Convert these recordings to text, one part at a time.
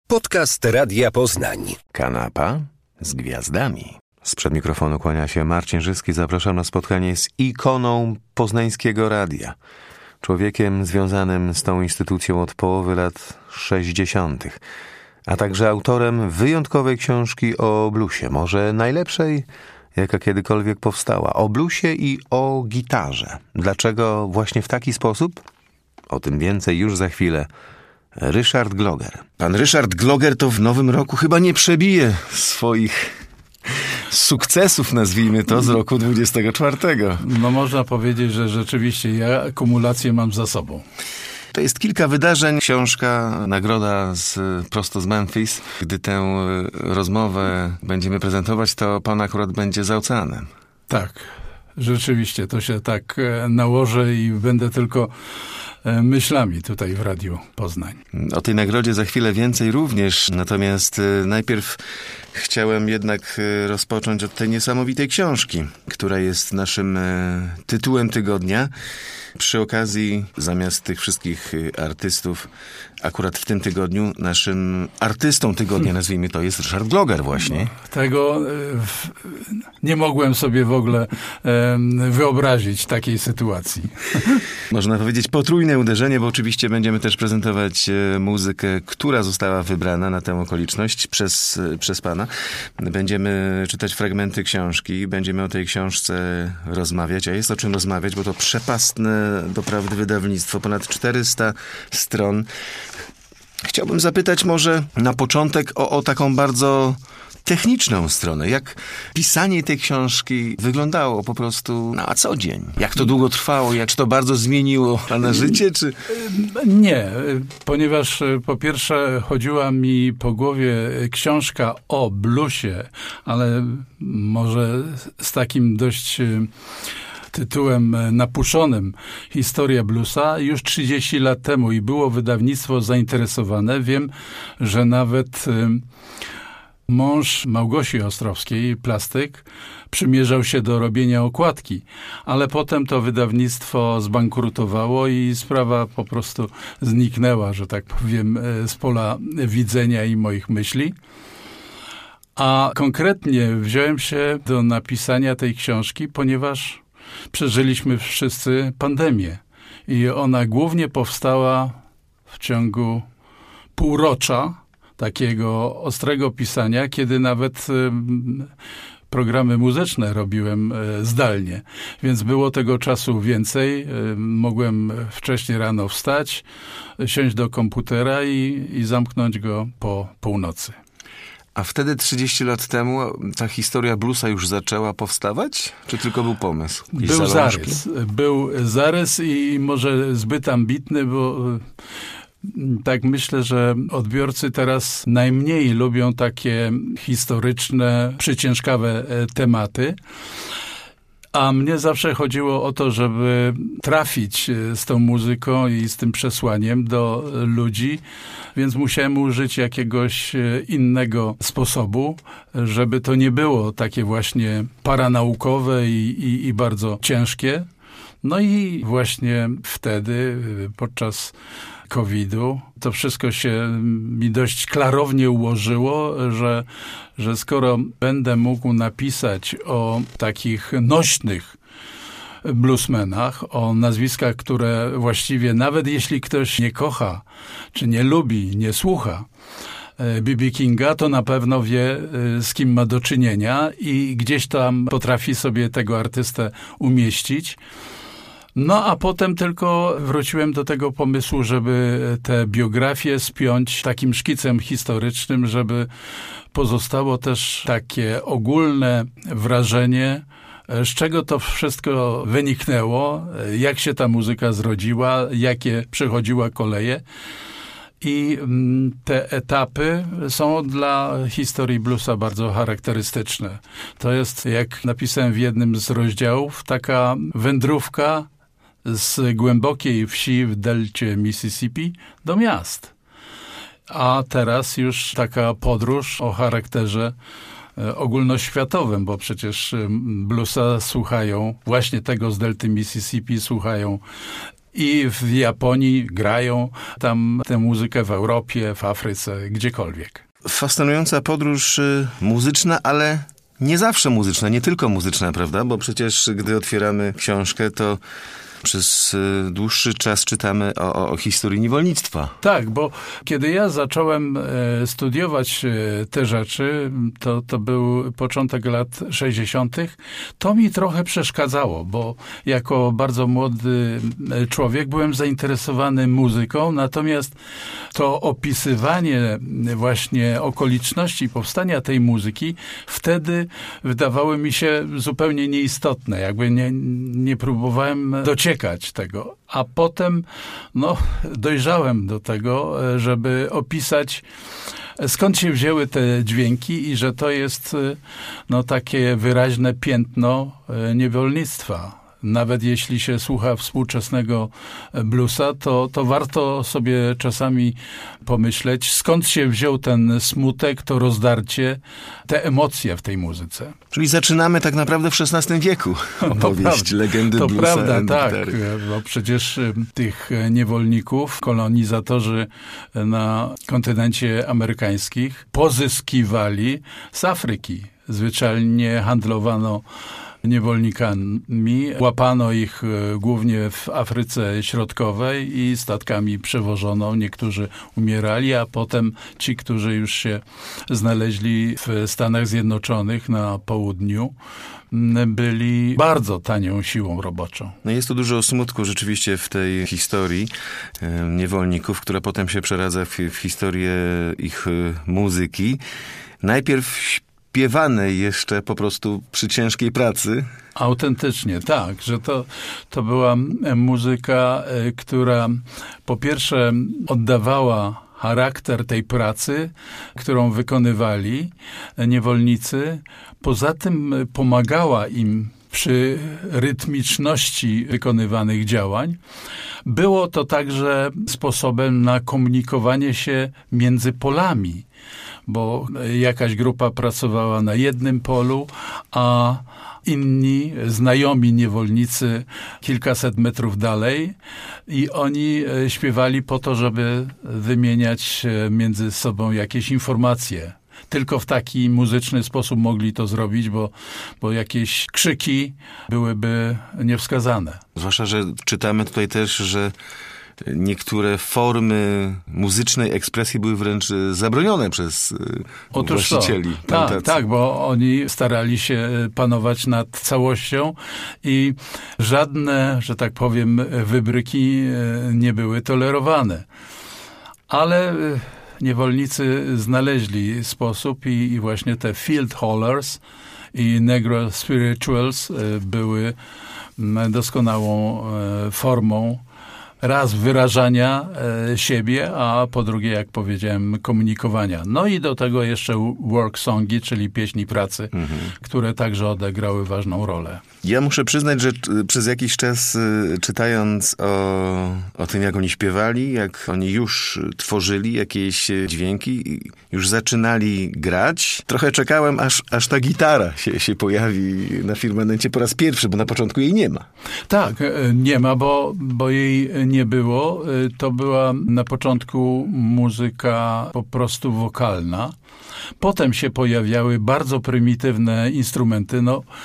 Podcast Radia Poznań. Kanapa z gwiazdami. Sprzed mikrofonu kłania się Marcin Żyski. Zapraszam na spotkanie z ikoną poznańskiego radia. Człowiekiem związanym z tą instytucją od połowy lat 60., a także autorem wyjątkowej książki o bluesie, może najlepszej, jaka kiedykolwiek powstała. O bluesie i o gitarze. Dlaczego właśnie w taki sposób? O tym więcej już za chwilę. Ryszard Gloger. Pan Ryszard Gloger to w nowym roku chyba nie przebije swoich sukcesów, nazwijmy to, z roku 24. No można powiedzieć, że rzeczywiście ja akumulację mam za sobą. To jest kilka wydarzeń. Książka, nagroda prosto z Memphis. Gdy tę rozmowę będziemy prezentować, to pan akurat będzie za oceanem. Tak, rzeczywiście to się tak nałożę i będę tylko myślami tutaj w Radiu Poznań. O tej nagrodzie za chwilę więcej również, natomiast najpierw chciałem jednak rozpocząć od tej niesamowitej książki, która jest naszym tytułem tygodnia. Przy okazji, zamiast tych wszystkich artystów, akurat w tym tygodniu naszym artystą tygodnia, nazwijmy to, jest Ryszard Gloger właśnie. Tego nie mogłem sobie w ogóle wyobrazić takiej sytuacji. Można powiedzieć potrójne uderzenie, bo oczywiście będziemy też prezentować muzykę, która została wybrana na tę okoliczność przez pana. Będziemy czytać fragmenty książki, będziemy o tej książce rozmawiać, a jest o czym rozmawiać, bo to przepastne doprawdy wydawnictwo, ponad 400 stron. Chciałbym zapytać może na początek o taką bardzo techniczną stronę. Jak pisanie tej książki wyglądało po prostu na co dzień? Jak to długo trwało? Jak to bardzo zmieniło pana życie? Czy... Nie, ponieważ po pierwsze chodziła mi po głowie książka o bluesie, ale może z takim dość tytułem napuszonym Historia bluesa już 30 lat temu i było wydawnictwo zainteresowane. Wiem, że nawet mąż Małgosi Ostrowskiej, plastyk, przymierzał się do robienia okładki, ale potem to wydawnictwo zbankrutowało i sprawa po prostu zniknęła, że tak powiem, z pola widzenia i moich myśli. A konkretnie wziąłem się do napisania tej książki, ponieważ przeżyliśmy wszyscy pandemię i ona głównie powstała w ciągu półrocza takiego ostrego pisania, kiedy nawet programy muzyczne robiłem zdalnie, więc było tego czasu więcej. Mogłem wcześniej rano wstać, siąść do komputera i zamknąć go po północy. A wtedy 30 lat temu ta historia bluesa już zaczęła powstawać? Czy tylko był pomysł? Był zarys i może zbyt ambitny, bo tak myślę, że odbiorcy teraz najmniej lubią takie historyczne, przyciężkawe tematy. A mnie zawsze chodziło o to, żeby trafić z tą muzyką i z tym przesłaniem do ludzi, więc musiałem użyć jakiegoś innego sposobu, żeby to nie było takie właśnie paranaukowe i bardzo ciężkie. No i właśnie wtedy, podczas COVID-u, to wszystko się mi dość klarownie ułożyło, że skoro będę mógł napisać o takich nośnych bluesmenach, o nazwiskach, które właściwie nawet jeśli ktoś nie kocha, czy nie lubi, nie słucha B.B. Kinga, to na pewno wie, z kim ma do czynienia i gdzieś tam potrafi sobie tego artystę umieścić. No a potem tylko wróciłem do tego pomysłu, żeby te biografie spiąć takim szkicem historycznym, żeby pozostało też takie ogólne wrażenie, z czego to wszystko wyniknęło, jak się ta muzyka zrodziła, jakie przechodziła koleje. I te etapy są dla historii bluesa bardzo charakterystyczne. To jest, jak napisałem w jednym z rozdziałów, taka wędrówka z głębokiej wsi w delcie Mississippi do miast. A teraz już taka podróż o charakterze ogólnoświatowym, bo przecież bluesa słuchają, właśnie tego z delty Mississippi słuchają i w Japonii grają tam tę muzykę, w Europie, w Afryce, gdziekolwiek. Fascynująca podróż muzyczna, ale nie zawsze muzyczna, nie tylko muzyczna, prawda? Bo przecież gdy otwieramy książkę, to przez dłuższy czas czytamy o historii niewolnictwa. Tak, bo kiedy ja zacząłem studiować te rzeczy, to był początek lat 60., to mi trochę przeszkadzało, bo jako bardzo młody człowiek byłem zainteresowany muzyką, natomiast to opisywanie właśnie okoliczności powstania tej muzyki wtedy wydawały mi się zupełnie nieistotne. Jakby nie próbowałem dociekać tego. A potem dojrzałem do tego, żeby opisać, skąd się wzięły te dźwięki i że to jest takie wyraźne piętno niewolnictwa. Nawet jeśli się słucha współczesnego bluesa, to warto sobie czasami pomyśleć, skąd się wziął ten smutek, to rozdarcie, te emocje w tej muzyce. Czyli zaczynamy tak naprawdę w XVI wieku opowieść legendy bluesa. To prawda, tak. Bo przecież tych niewolników kolonizatorzy na kontynencie amerykańskim pozyskiwali z Afryki. Zwyczajnie handlowano niewolnikami. Łapano ich głównie w Afryce Środkowej i statkami przewożono. Niektórzy umierali, a potem ci, którzy już się znaleźli w Stanach Zjednoczonych na południu, byli bardzo tanią siłą roboczą. Jest tu dużo smutku rzeczywiście w tej historii niewolników, która potem się przeradza w historię ich muzyki. Najpierw śpiewane jeszcze po prostu przy ciężkiej pracy. Autentycznie, tak, że to była muzyka, która po pierwsze oddawała charakter tej pracy, którą wykonywali niewolnicy. Poza tym pomagała im przy rytmiczności wykonywanych działań. Było to także sposobem na komunikowanie się między polami, bo jakaś grupa pracowała na jednym polu, a inni znajomi niewolnicy kilkaset metrów dalej i oni śpiewali po to, żeby wymieniać między sobą jakieś informacje. Tylko w taki muzyczny sposób mogli to zrobić, bo jakieś krzyki byłyby niewskazane. Zwłaszcza, że czytamy tutaj też, że niektóre formy muzycznej ekspresji były wręcz zabronione przez właścicieli. Tak, bo oni starali się panować nad całością i żadne, że tak powiem, wybryki nie były tolerowane. Ale niewolnicy znaleźli sposób i właśnie te field hollers i negro spirituals były doskonałą formą raz wyrażania siebie, a po drugie, jak powiedziałem, komunikowania. I do tego jeszcze work songi, czyli pieśni pracy, które także odegrały ważną rolę. Ja muszę przyznać, że przez jakiś czas czytając o tym, jak oni śpiewali, jak oni już tworzyli jakieś dźwięki, już zaczynali grać, trochę czekałem, aż ta gitara się pojawi na firmamencie po raz pierwszy, bo na początku jej nie ma. Tak, nie ma, bo jej nie było. To była na początku muzyka po prostu wokalna. Potem się pojawiały bardzo prymitywne instrumenty.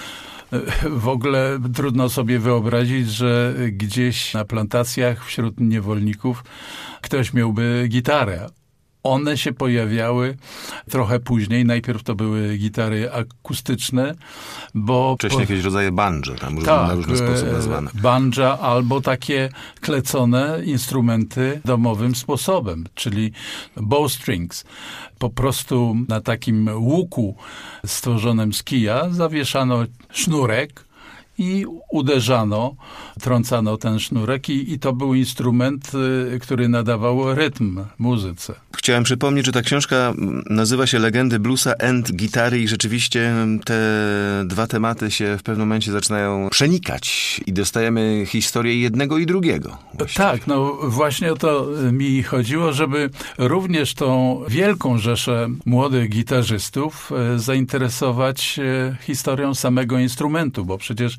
W ogóle trudno sobie wyobrazić, że gdzieś na plantacjach wśród niewolników ktoś miałby gitarę. One się pojawiały trochę później. Najpierw to były gitary akustyczne, bo... Wcześniej jakieś rodzaje banjo, tam na różny sposób nazwane. Banja albo takie klecone instrumenty domowym sposobem, czyli bowstrings. Po prostu na takim łuku stworzonym z kija zawieszano sznurek i uderzano, trącano ten sznurek i to był instrument, który nadawał rytm muzyce. Chciałem przypomnieć, że ta książka nazywa się Legendy bluesa and gitary i rzeczywiście te dwa tematy się w pewnym momencie zaczynają przenikać i dostajemy historię jednego i drugiego. Właściwie. Tak, właśnie o to mi chodziło, żeby również tą wielką rzeszę młodych gitarzystów zainteresować historią samego instrumentu, bo przecież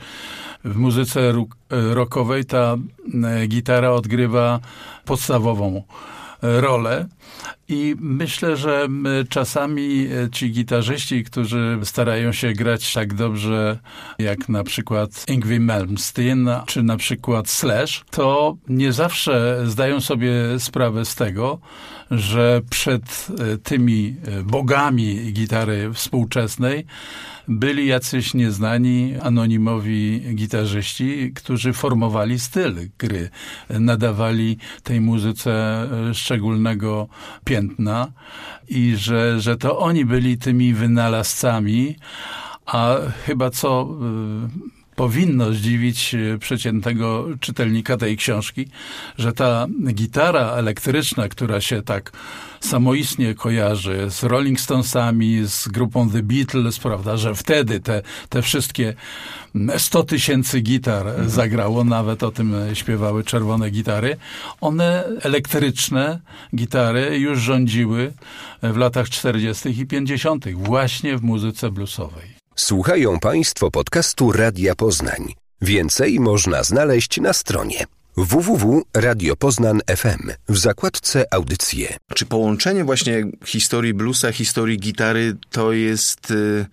w muzyce rockowej ta gitara odgrywa podstawową rolę. I myślę, że czasami ci gitarzyści, którzy starają się grać tak dobrze jak na przykład Yngwie Malmsteen czy na przykład Slash, to nie zawsze zdają sobie sprawę z tego, że przed tymi bogami gitary współczesnej byli jacyś nieznani, anonimowi gitarzyści, którzy formowali styl gry, nadawali tej muzyce szczególnego piętna i że to oni byli tymi wynalazcami, a chyba co powinno zdziwić przeciętnego czytelnika tej książki, że ta gitara elektryczna, która się tak samoistnie kojarzy z Rolling Stonesami, z grupą The Beatles, prawda, że wtedy te wszystkie 100 000 gitar zagrało, nawet o tym śpiewały Czerwone Gitary. One, elektryczne gitary, już rządziły w latach 40. i 50. właśnie w muzyce bluesowej. Słuchają Państwo podcastu Radia Poznań. Więcej można znaleźć na stronie www.radiopoznań.fm w zakładce Audycje. Czy połączenie właśnie historii bluesa, historii gitary to jest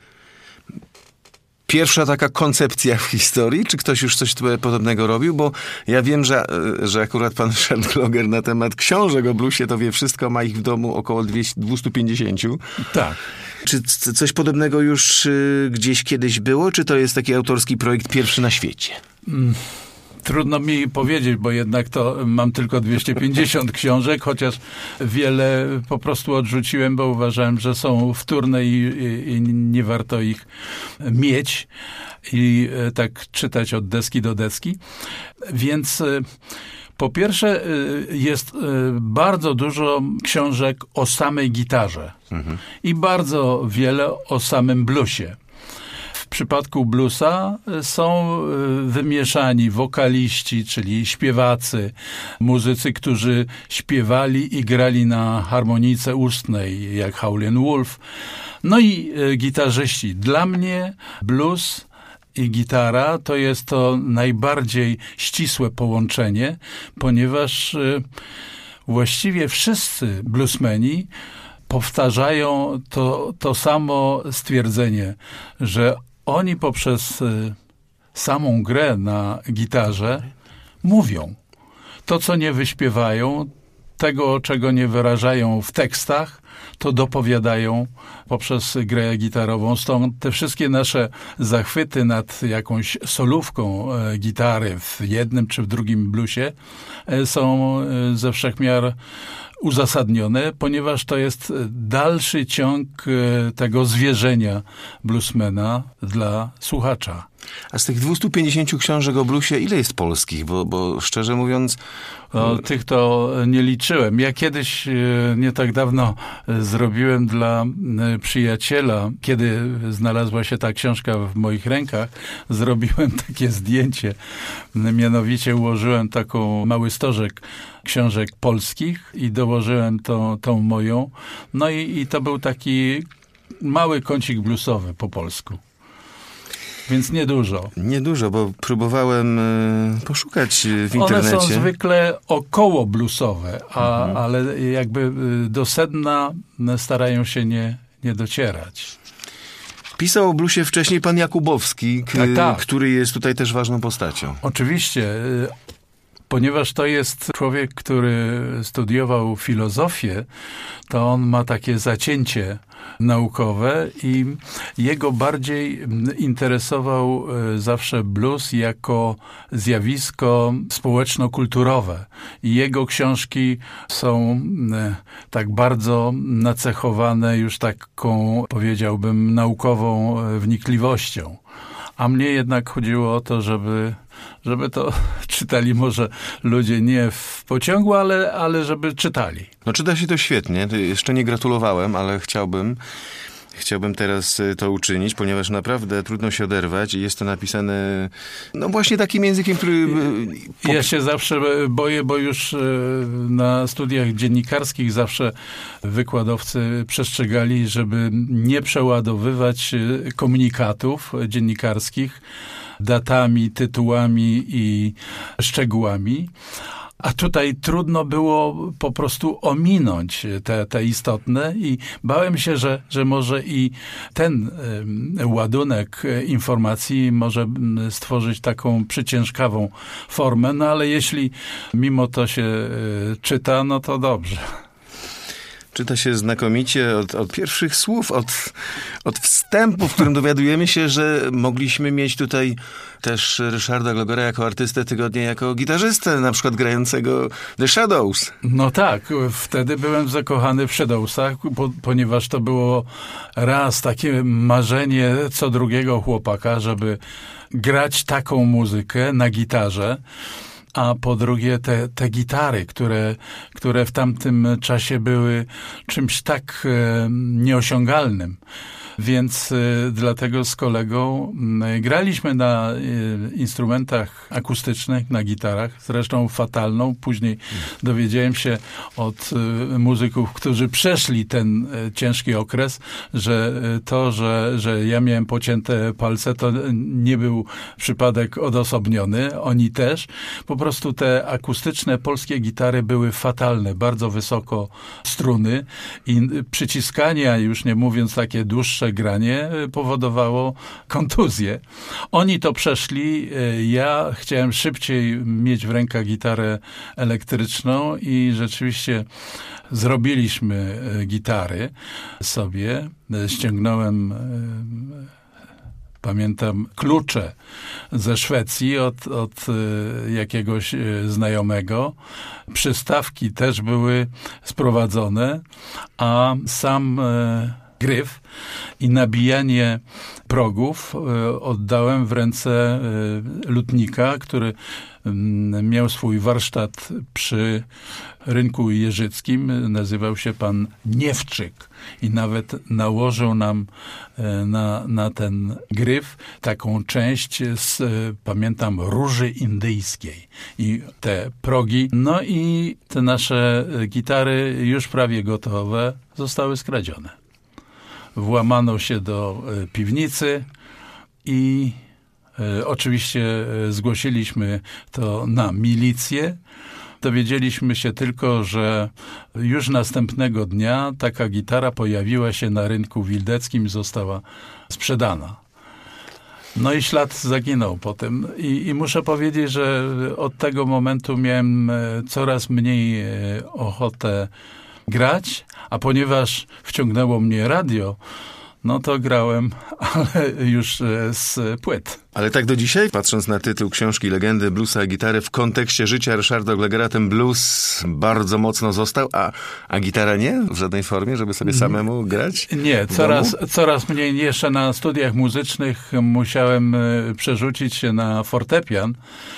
pierwsza taka koncepcja w historii? Czy ktoś już coś podobnego robił? Bo ja wiem, że akurat pan Ryszard Gloger na temat książek o bluesie to wie wszystko, ma ich w domu około 250. Tak. Czy coś podobnego już gdzieś kiedyś było? Czy to jest taki autorski projekt pierwszy na świecie? Trudno mi powiedzieć, bo jednak to mam tylko 250 książek, chociaż wiele po prostu odrzuciłem, bo uważałem, że są wtórne i nie warto ich mieć i tak czytać od deski do deski. Więc po pierwsze jest bardzo dużo książek o samej gitarze i bardzo wiele o samym bluesie. W przypadku bluesa są wymieszani wokaliści, czyli śpiewacy, muzycy, którzy śpiewali i grali na harmonijce ustnej, jak Howlin' Wolf, no i gitarzyści. Dla mnie blues i gitara to jest to najbardziej ścisłe połączenie, ponieważ właściwie wszyscy bluesmeni powtarzają to samo stwierdzenie, że oni poprzez samą grę na gitarze mówią. To, co nie wyśpiewają, tego, czego nie wyrażają w tekstach, to dopowiadają poprzez grę gitarową. Stąd te wszystkie nasze zachwyty nad jakąś solówką gitary w jednym czy w drugim bluesie są ze wszechmiar uzasadnione, ponieważ to jest dalszy ciąg tego zwierzenia bluesmana dla słuchacza. A z tych 250 książek o bluesie ile jest polskich? Bo szczerze mówiąc... Tych to nie liczyłem. Ja kiedyś, nie tak dawno, zrobiłem dla przyjaciela, kiedy znalazła się ta książka w moich rękach, zrobiłem takie zdjęcie. Mianowicie ułożyłem taką mały stożek książek polskich i dołożyłem tą moją. No i to był taki mały kącik bluesowy po polsku. Więc niedużo. Niedużo, bo próbowałem poszukać w internecie. One są zwykle około bluesowe, ale jakby do sedna starają się nie docierać. Pisał o bluesie wcześniej pan Jakubowski, tak. który jest tutaj też ważną postacią. Oczywiście, ponieważ to jest człowiek, który studiował filozofię, to on ma takie zacięcie naukowe i jego bardziej interesował zawsze blues jako zjawisko społeczno-kulturowe. I jego książki są tak bardzo nacechowane już taką, powiedziałbym, naukową wnikliwością. A mnie jednak chodziło o to, żeby to czytali może ludzie nie w pociągu, ale żeby czytali. No czyta się to świetnie. Jeszcze nie gratulowałem, ale chciałbym. Chciałbym teraz to uczynić, ponieważ naprawdę trudno się oderwać i jest to napisane no właśnie takim językiem, który... Ja się zawsze boję, bo już na studiach dziennikarskich zawsze wykładowcy przestrzegali, żeby nie przeładowywać komunikatów dziennikarskich datami, tytułami i szczegółami. A tutaj trudno było po prostu ominąć te istotne i bałem się, że może i ten ładunek informacji może stworzyć taką przyciężkawą formę, no ale jeśli mimo to się czyta, no to dobrze. Czyta się znakomicie od pierwszych słów, od wstępu, w którym dowiadujemy się, że mogliśmy mieć tutaj też Ryszarda Glogera jako artystę tygodnia, jako gitarzystę, na przykład grającego The Shadows. No tak, wtedy byłem zakochany w Shadowsach, ponieważ to było raz takie marzenie co drugiego chłopaka, żeby grać taką muzykę na gitarze. A po drugie te gitary, które w tamtym czasie były czymś tak nieosiągalnym. Więc dlatego z kolegą graliśmy na instrumentach akustycznych, na gitarach, zresztą fatalną. Później dowiedziałem się od muzyków, którzy przeszli ten ciężki okres, że to, że ja miałem pocięte palce, to nie był przypadek odosobniony. Oni też. Po prostu te akustyczne polskie gitary były fatalne, bardzo wysoko struny i przyciskania, już nie mówiąc takie dłuższe granie, powodowało kontuzję. Oni to przeszli, ja chciałem szybciej mieć w rękach gitarę elektryczną i rzeczywiście zrobiliśmy gitary sobie. Ściągnąłem, pamiętam, klucze ze Szwecji od jakiegoś znajomego. Przystawki też były sprowadzone, a sam gryf i nabijanie progów oddałem w ręce lutnika, który miał swój warsztat przy rynku jeżyckim. Nazywał się pan Niewczyk i nawet nałożył nam na ten gryf taką część z, pamiętam, róży indyjskiej i te progi. No i te nasze gitary już prawie gotowe zostały skradzione. Włamano się do piwnicy i oczywiście zgłosiliśmy to na milicję. Dowiedzieliśmy się tylko, że już następnego dnia taka gitara pojawiła się na rynku wildeckim i została sprzedana. No i ślad zaginął potem. I muszę powiedzieć, że od tego momentu miałem coraz mniej ochotę grać, a ponieważ wciągnęło mnie radio, no to grałem, ale już z płyt. Ale tak do dzisiaj, patrząc na tytuł książki Legendy bluesa i gitary, w kontekście życia Ryszarda Glogera ten blues bardzo mocno został, a gitara nie? W żadnej formie, żeby sobie samemu grać? Nie, coraz mniej. Jeszcze na studiach muzycznych musiałem przerzucić się na fortepian,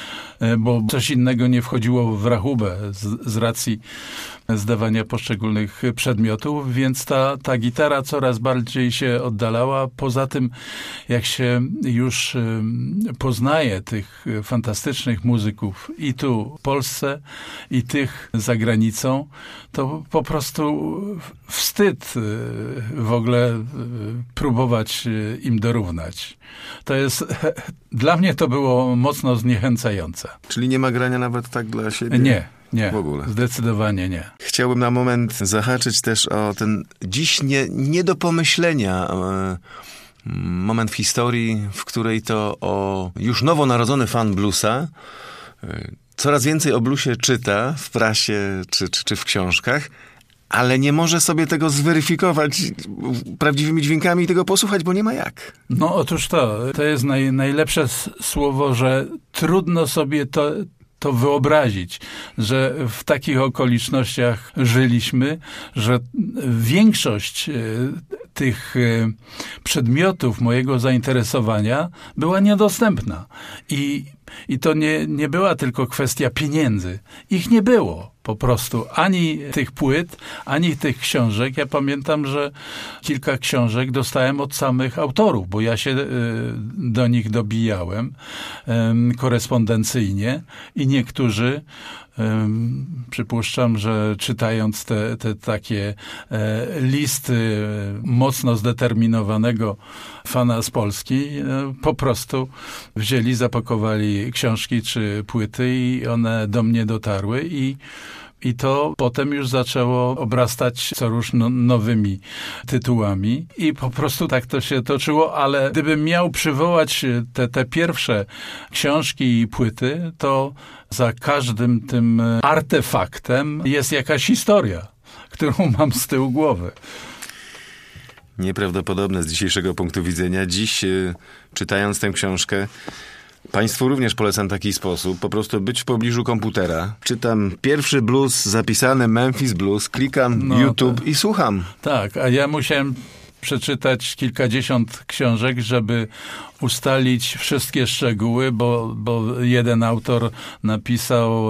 bo coś innego nie wchodziło w rachubę z racji zdawania poszczególnych przedmiotów, więc ta gitara coraz bardziej się oddalała. Poza tym, jak się już poznaje tych fantastycznych muzyków i tu w Polsce, i tych za granicą, to po prostu wstyd w ogóle próbować im dorównać. To jest, dla mnie to było mocno zniechęcające. Czyli nie ma grania nawet tak dla siebie? Nie, w ogóle. Zdecydowanie nie. Chciałbym na moment zahaczyć też o ten dziś nie do pomyślenia moment w historii, w której to już nowonarodzony fan bluesa coraz więcej o bluesie czyta w prasie czy w książkach, ale nie może sobie tego zweryfikować prawdziwymi dźwiękami i tego posłuchać, bo nie ma jak. No otóż to jest najlepsze słowo, że trudno sobie to wyobrazić, że w takich okolicznościach żyliśmy, że większość tych przedmiotów mojego zainteresowania była niedostępna. I I to nie była tylko kwestia pieniędzy. Ich nie było po prostu. Ani tych płyt, ani tych książek. Ja pamiętam, że kilka książek dostałem od samych autorów, bo ja się do nich dobijałem korespondencyjnie i niektórzy przypuszczam, że czytając te takie listy mocno zdeterminowanego fana z Polski, po prostu wzięli, zapakowali książki czy płyty i one do mnie dotarły i to potem już zaczęło obrastać co róż nowymi tytułami i po prostu tak to się toczyło, ale gdybym miał przywołać te pierwsze książki i płyty, to za każdym tym artefaktem jest jakaś historia, którą mam z tyłu głowy. Nieprawdopodobne z dzisiejszego punktu widzenia. Dziś, czytając tę książkę, Państwu również polecam taki sposób, po prostu być w pobliżu komputera. Czytam pierwszy blues zapisany, Memphis Blues, klikam YouTube i słucham. Tak, a ja musiałem przeczytać kilkadziesiąt książek, żeby ustalić wszystkie szczegóły, bo jeden autor napisał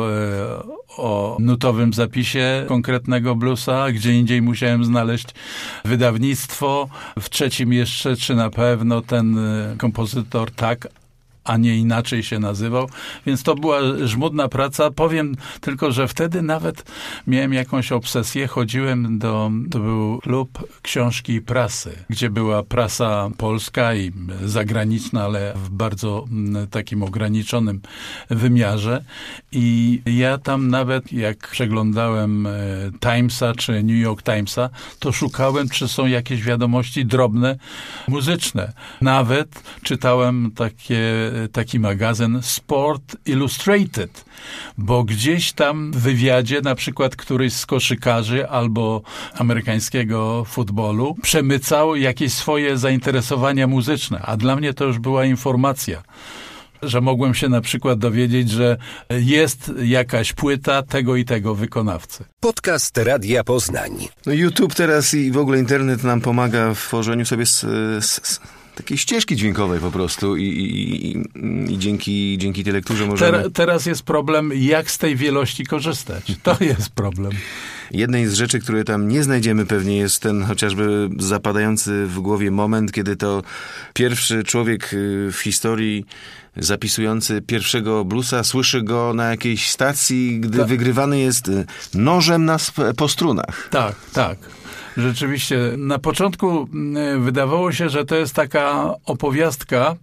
o nutowym zapisie konkretnego bluesa, gdzie indziej musiałem znaleźć wydawnictwo, w trzecim jeszcze, czy na pewno ten kompozytor tak, a nie inaczej się nazywał, więc to była żmudna praca. Powiem tylko, że wtedy nawet miałem jakąś obsesję. Chodziłem to był klub książki i prasy, gdzie była prasa polska i zagraniczna, ale w bardzo takim ograniczonym wymiarze. I ja tam nawet, jak przeglądałem Timesa czy New York Timesa, to szukałem, czy są jakieś wiadomości drobne, muzyczne. Nawet czytałem taki magazyn Sport Illustrated, bo gdzieś tam w wywiadzie na przykład któryś z koszykarzy albo amerykańskiego futbolu przemycał jakieś swoje zainteresowania muzyczne, a dla mnie to już była informacja, że mogłem się na przykład dowiedzieć, że jest jakaś płyta tego i tego wykonawcy. Podcast Radia Poznań. No YouTube teraz i w ogóle internet nam pomaga w tworzeniu sobie takiej ścieżki dźwiękowej po prostu i dzięki tej lekturze możemy... Teraz jest problem, jak z tej wielości korzystać. To jest problem. Jednej z rzeczy, które tam nie znajdziemy pewnie, jest ten chociażby zapadający w głowie moment, kiedy to pierwszy człowiek w historii zapisujący pierwszego bluesa słyszy go na jakiejś stacji, gdy wygrywany jest nożem po strunach. Tak. Rzeczywiście, na początku wydawało się, że to jest taka opowiastka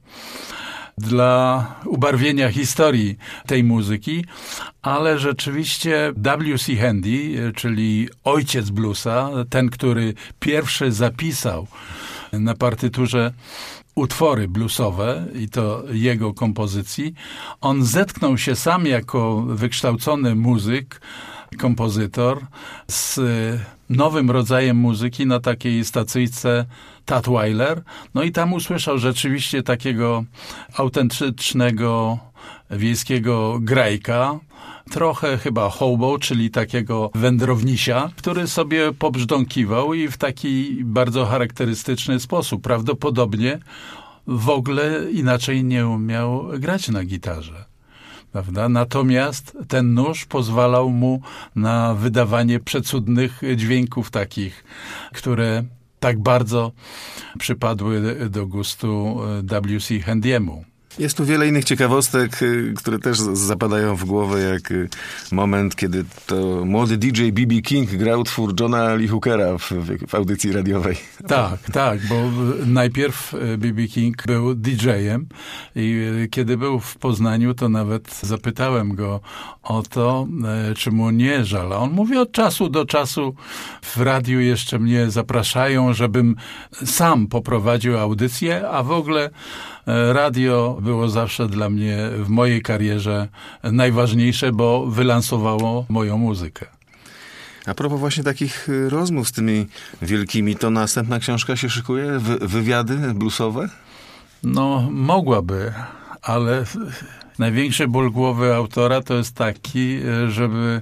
dla ubarwienia historii tej muzyki, ale rzeczywiście W.C. Handy, czyli ojciec bluesa, ten, który pierwszy zapisał na partyturze utwory bluesowe i to jego kompozycji, on zetknął się sam jako wykształcony muzyk, kompozytor z nowym rodzajem muzyki na takiej stacyjce Tutwiler. No i tam usłyszał rzeczywiście takiego autentycznego wiejskiego grajka, trochę chyba hobo, czyli takiego wędrownisia, który sobie pobrzdąkiwał i w taki bardzo charakterystyczny sposób. Prawdopodobnie w ogóle inaczej nie umiał grać na gitarze. Prawda? Natomiast ten nóż pozwalał mu na wydawanie przecudnych dźwięków takich, które tak bardzo przypadły do gustu W.C. Handy'emu. Jest tu wiele innych ciekawostek, które też zapadają w głowę, jak moment, kiedy to młody DJ B.B. King grał utwór Johna Lee Hookera w audycji radiowej. Tak, bo najpierw B.B. King był DJ-em i kiedy był w Poznaniu, to nawet zapytałem go o to, czy mu nie żal. On mówi, od czasu do czasu w radiu jeszcze mnie zapraszają, żebym sam poprowadził audycję, a w ogóle radio było zawsze dla mnie w mojej karierze najważniejsze, bo wylansowało moją muzykę. A propos właśnie takich rozmów z tymi wielkimi, to następna książka się szykuje? Wywiady bluesowe? No, mogłaby, ale największy ból głowy autora to jest taki, żeby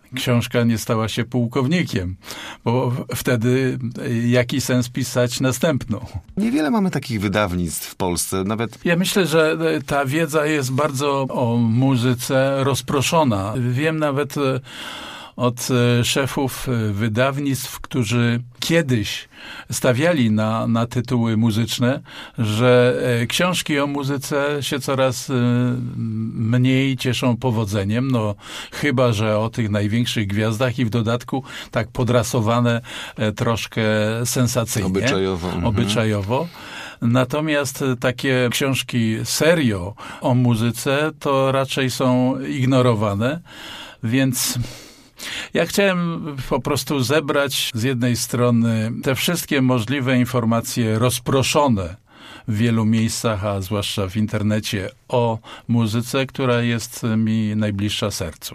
książka nie stała się pułkownikiem, bo wtedy jaki sens pisać następną? Niewiele mamy takich wydawnictw w Polsce, nawet... Ja myślę, że ta wiedza jest bardzo o muzyce rozproszona. Wiem nawet od szefów wydawnictw, którzy kiedyś stawiali na tytuły muzyczne, że książki o muzyce się coraz mniej cieszą powodzeniem, no chyba że o tych największych gwiazdach i w dodatku tak podrasowane troszkę sensacyjnie. Obyczajowo. Natomiast takie książki serio o muzyce to raczej są ignorowane, więc ja chciałem po prostu zebrać z jednej strony te wszystkie możliwe informacje rozproszone w wielu miejscach, a zwłaszcza w internecie, o muzyce, która jest mi najbliższa sercu.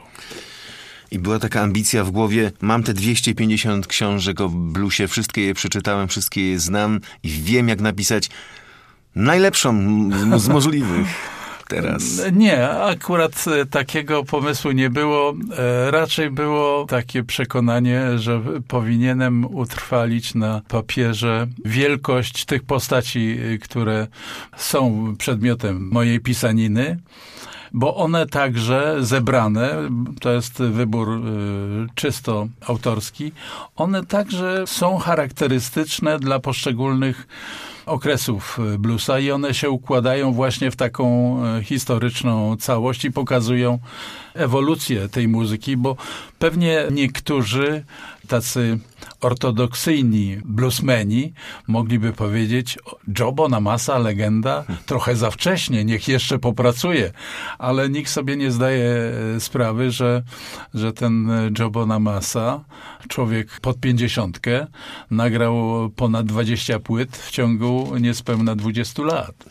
I była taka ambicja w głowie, mam te 250 książek o bluesie, wszystkie je przeczytałem, wszystkie je znam i wiem, jak napisać najlepszą z możliwych. Teraz. Nie, akurat takiego pomysłu nie było. Raczej było takie przekonanie, że powinienem utrwalić na papierze wielkość tych postaci, które są przedmiotem mojej pisaniny, bo one także zebrane, to jest wybór czysto autorski, one także są charakterystyczne dla poszczególnych okresów bluesa i one się układają właśnie w taką historyczną całość i pokazują ewolucję tej muzyki, bo pewnie niektórzy tacy ortodoksyjni bluesmeni mogliby powiedzieć, Joe Bonamassa, legenda, trochę za wcześnie, niech jeszcze popracuje, ale nikt sobie nie zdaje sprawy, że ten Joe Bonamassa, człowiek pod 50, nagrał ponad 20 płyt w ciągu niespełna 20 lat.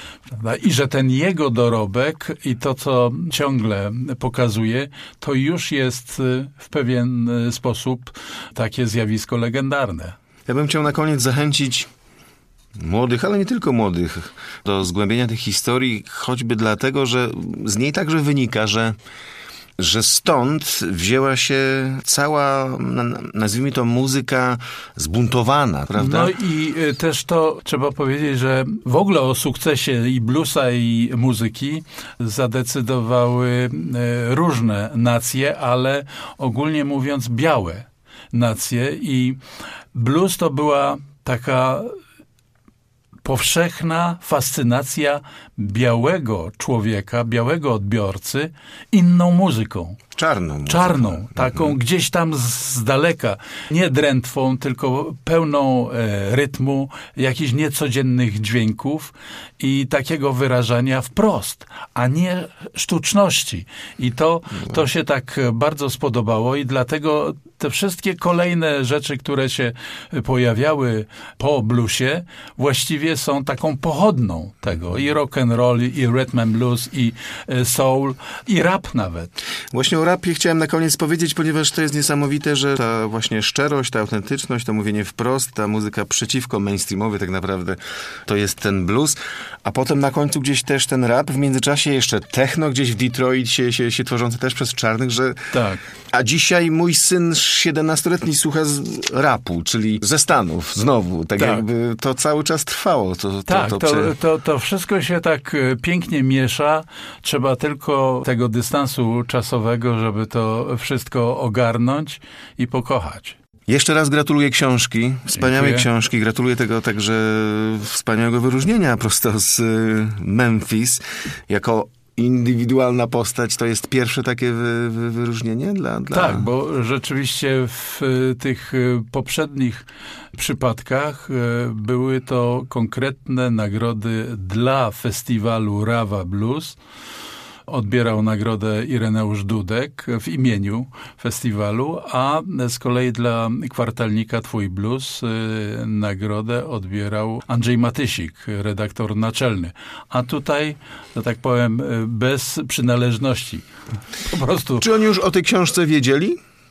I że ten jego dorobek i to, co ciągle pokazuje, to już jest w pewien sposób takie zjawisko legendarne. Ja bym chciał na koniec zachęcić młodych, ale nie tylko młodych, do zgłębienia tych historii, choćby dlatego, że z niej także wynika, że stąd wzięła się cała, nazwijmy to, muzyka zbuntowana, prawda? No i też to trzeba powiedzieć, że w ogóle o sukcesie i bluesa, i muzyki zadecydowały różne nacje, ale ogólnie mówiąc białe nacje i blues to była taka powszechna fascynacja białego człowieka, białego odbiorcy inną muzyką. Czarną, taką gdzieś tam z daleka. Nie drętwą, tylko pełną rytmu, jakichś niecodziennych dźwięków i takiego wyrażania wprost, a nie sztuczności. I to się tak bardzo spodobało i dlatego te wszystkie kolejne rzeczy, które się pojawiały po bluesie, właściwie są taką pochodną tego. I rock and roll, i rhythm and blues, i soul, i rap nawet. Właśnie o rapie chciałem na koniec powiedzieć, ponieważ to jest niesamowite, że ta właśnie szczerość, ta autentyczność, to mówienie wprost, ta muzyka przeciwko mainstreamowi tak naprawdę, to jest ten blues, a potem na końcu gdzieś też ten rap, w międzyczasie jeszcze techno gdzieś w Detroit się tworzące też przez czarnych, że... Tak. A dzisiaj mój syn 17-letni słucha rapu, czyli ze Stanów znowu, tak jakby to cały czas trwało. To wszystko się tak pięknie miesza, trzeba tylko tego dystansu czasowego, żeby to wszystko ogarnąć i pokochać. Jeszcze raz gratuluję książki, wspaniałej książki, gratuluję tego także wspaniałego wyróżnienia prosto z Memphis, jako indywidualna postać. To jest pierwsze takie wyróżnienie dla... Tak, bo rzeczywiście w tych poprzednich przypadkach były to konkretne nagrody dla festiwalu Rawa Blues. Odbierał nagrodę Ireneusz Dudek w imieniu festiwalu, a z kolei dla kwartalnika Twój Blues nagrodę odbierał Andrzej Matysik, redaktor naczelny. A tutaj, że tak powiem, bez przynależności. Po prostu. Czy oni już o tej książce wiedzieli?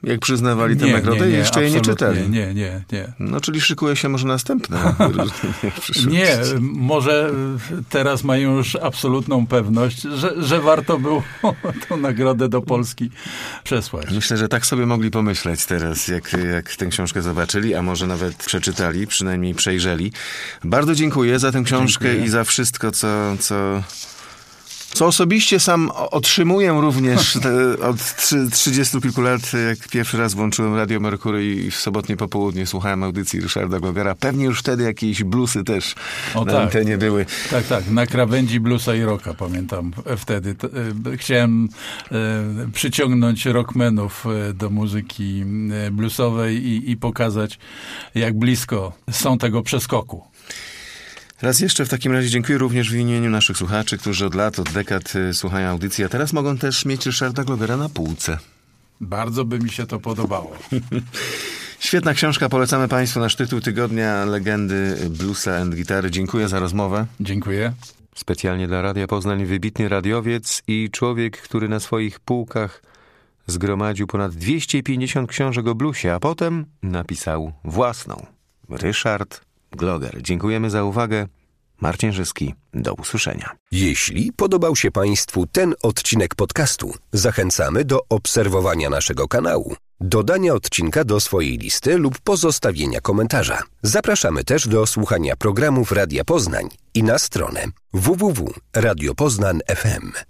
jak przyznawali tę nagrodę? Jeszcze jej nie czytali. Nie. No, czyli szykuje się może następne. Nie, może teraz mają już absolutną pewność, że warto było tę nagrodę do Polski przesłać. Myślę, że tak sobie mogli pomyśleć teraz, jak tę książkę zobaczyli, a może nawet przeczytali, przynajmniej przejrzeli. Bardzo dziękuję za tę książkę i za wszystko, co osobiście sam otrzymuję również od 30 kilku lat, jak pierwszy raz włączyłem Radio Mercury i w sobotnie popołudnie słuchałem audycji Ryszarda Glogera. Pewnie już wtedy jakieś bluesy też na antenie były. Tak, na krawędzi bluesa i rocka, pamiętam wtedy. Chciałem przyciągnąć rockmenów do muzyki bluesowej i pokazać, jak blisko są tego przeskoku. Raz jeszcze w takim razie dziękuję również w imieniu naszych słuchaczy, którzy od lat, od dekad słuchają audycji, a teraz mogą też mieć Ryszarda Glogera na półce. Bardzo by mi się to podobało. Świetna książka, polecamy Państwu. Nasz tytuł tygodnia: Legendy bluesa and gitary. Dziękuję za rozmowę. Dziękuję. Specjalnie dla Radia Poznań wybitny radiowiec i człowiek, który na swoich półkach zgromadził ponad 250 książek o bluesie, a potem napisał własną. Ryszard Gloger. Dziękujemy za uwagę. Marcin Żyski. Do usłyszenia. Jeśli podobał się Państwu ten odcinek podcastu, zachęcamy do obserwowania naszego kanału, dodania odcinka do swojej listy lub pozostawienia komentarza. Zapraszamy też do słuchania programów Radia Poznań i na stronę www.radiopoznań.fm.